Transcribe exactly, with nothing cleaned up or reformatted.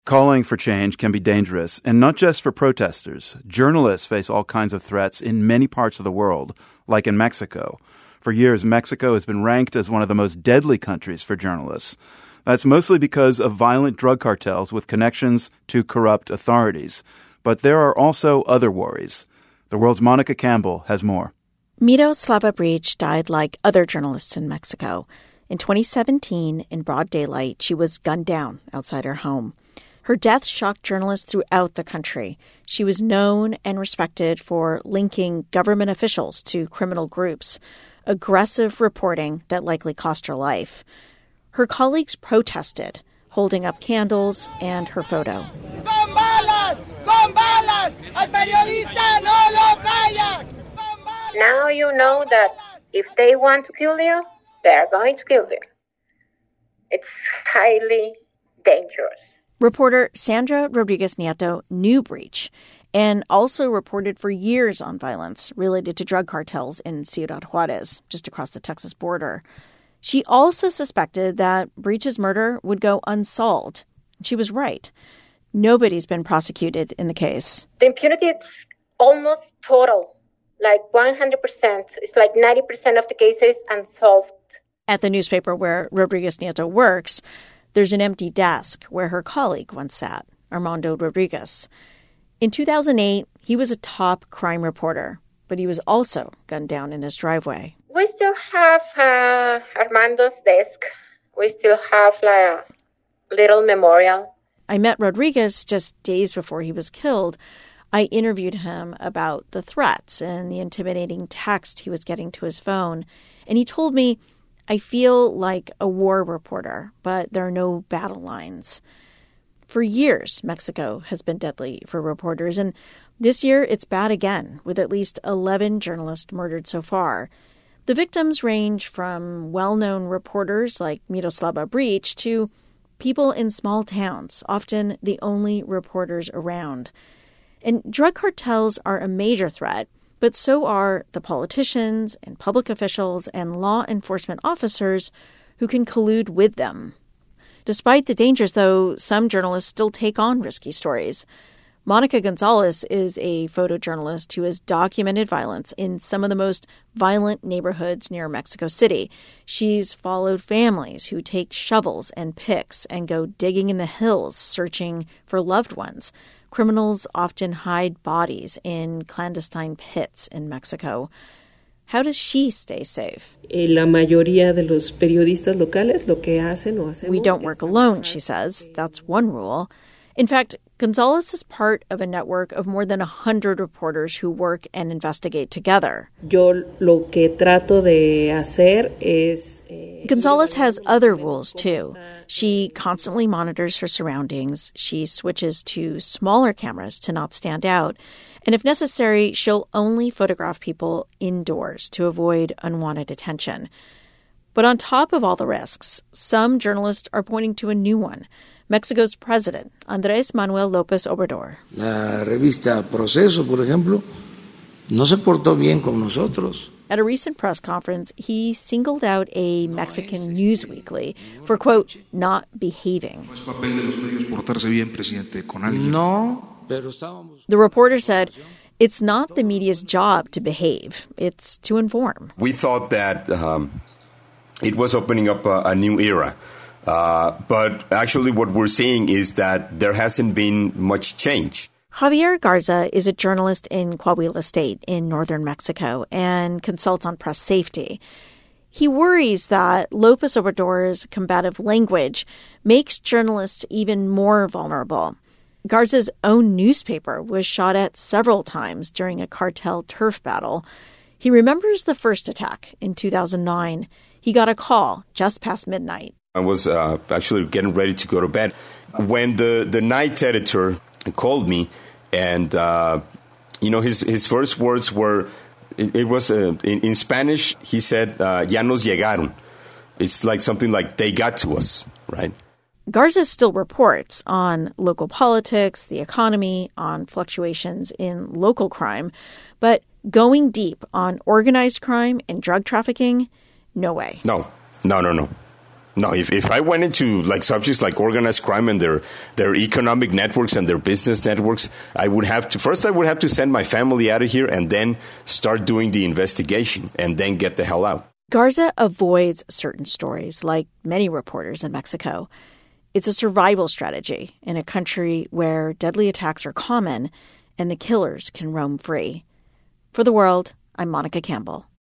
Calling for change can be dangerous, and not just for protesters. Journalists face all kinds of threats in many parts of the world, like in Mexico. For years, Mexico has been ranked as one of the most deadly countries for journalists. That's mostly because of violent drug cartels with connections to corrupt authorities. But there are also other worries. The World's Monica Campbell has more. Miroslava Breach died like other journalists in Mexico. In twenty seventeen, in broad daylight, she was gunned down outside her home. Her death shocked journalists throughout the country. She was known and respected for linking government officials to criminal groups, aggressive reporting that likely cost her life. Her colleagues protested, holding up candles and her photo. Con balas! Con balas! Al periodista no lo callas! Now you know that if they want to kill you, they're going to kill you. It's highly dangerous. Reporter Sandra Rodriguez Nieto knew Breach and also reported for years on violence related to drug cartels in Ciudad Juarez, just across the Texas border. She also suspected that Breach's murder would go unsolved. She was right. Nobody's been prosecuted in the case. The impunity is almost total, like one hundred percent. It's like ninety percent of the cases unsolved. At the newspaper where Rodriguez Nieto works, there's an empty desk where her colleague once sat, Armando Rodriguez. In two thousand eight, he was a top crime reporter, but he was also gunned down in his driveway. We still have uh, Armando's desk. We still have like a little memorial. I met Rodriguez just days before he was killed. I interviewed him about the threats and the intimidating text he was getting to his phone. And he told me, I feel like a war reporter, but there are no battle lines. For years, Mexico has been deadly for reporters, and this year it's bad again, with at least eleven journalists murdered so far. The victims range from well-known reporters like Miroslava Breach to people in small towns, often the only reporters around. And drug cartels are a major threat, but so are the politicians and public officials and law enforcement officers who can collude with them. Despite the dangers, though, some journalists still take on risky stories. Monica Gonzalez is a photojournalist who has documented violence in some of the most violent neighborhoods near Mexico City. She's followed families who take shovels and picks and go digging in the hills searching for loved ones. Criminals often hide bodies in clandestine pits in Mexico. How does she stay safe? La mayoría de los periodistas locales lo que hacen o hacemos. We don't work alone, she says. That's one rule. In fact, Gonzalez is part of a network of more than one hundred reporters who work and investigate together. Yo lo que trato de hacer es... Gonzalez has other rules, too. She constantly monitors her surroundings. She switches to smaller cameras to not stand out. And if necessary, she'll only photograph people indoors to avoid unwanted attention. But on top of all the risks, some journalists are pointing to a new one. Mexico's president, Andrés Manuel López Obrador. La revista Proceso, por ejemplo, no se portó bien con nosotros. At a recent press conference, he singled out a Mexican news weekly for, quote, not behaving. No. The reporter said, it's not the media's job to behave. It's to inform. We thought that um, it was opening up a, a new era. Uh, but actually what we're seeing is that there hasn't been much change. Javier Garza is a journalist in Coahuila State in northern Mexico and consults on press safety. He worries that López Obrador's combative language makes journalists even more vulnerable. Garza's own newspaper was shot at several times during a cartel turf battle. He remembers the first attack in two thousand nine. He got a call just past midnight. I was uh, actually getting ready to go to bed when the, the night editor called me, and, uh, you know, his, his first words were, it, it was uh, in, in Spanish, he said, uh, ya nos llegaron. It's like something like they got to us, right? Garza still reports on local politics, the economy, on fluctuations in local crime, but going deep on organized crime and drug trafficking, no way. No, no, no, no. No, if, if I went into like subjects like organized crime and their their economic networks and their business networks, I would have to first I would have to send my family out of here and then start doing the investigation and then get the hell out. Garza avoids certain stories, like many reporters in Mexico. It's a survival strategy in a country where deadly attacks are common and the killers can roam free. For The World, I'm Monica Campbell.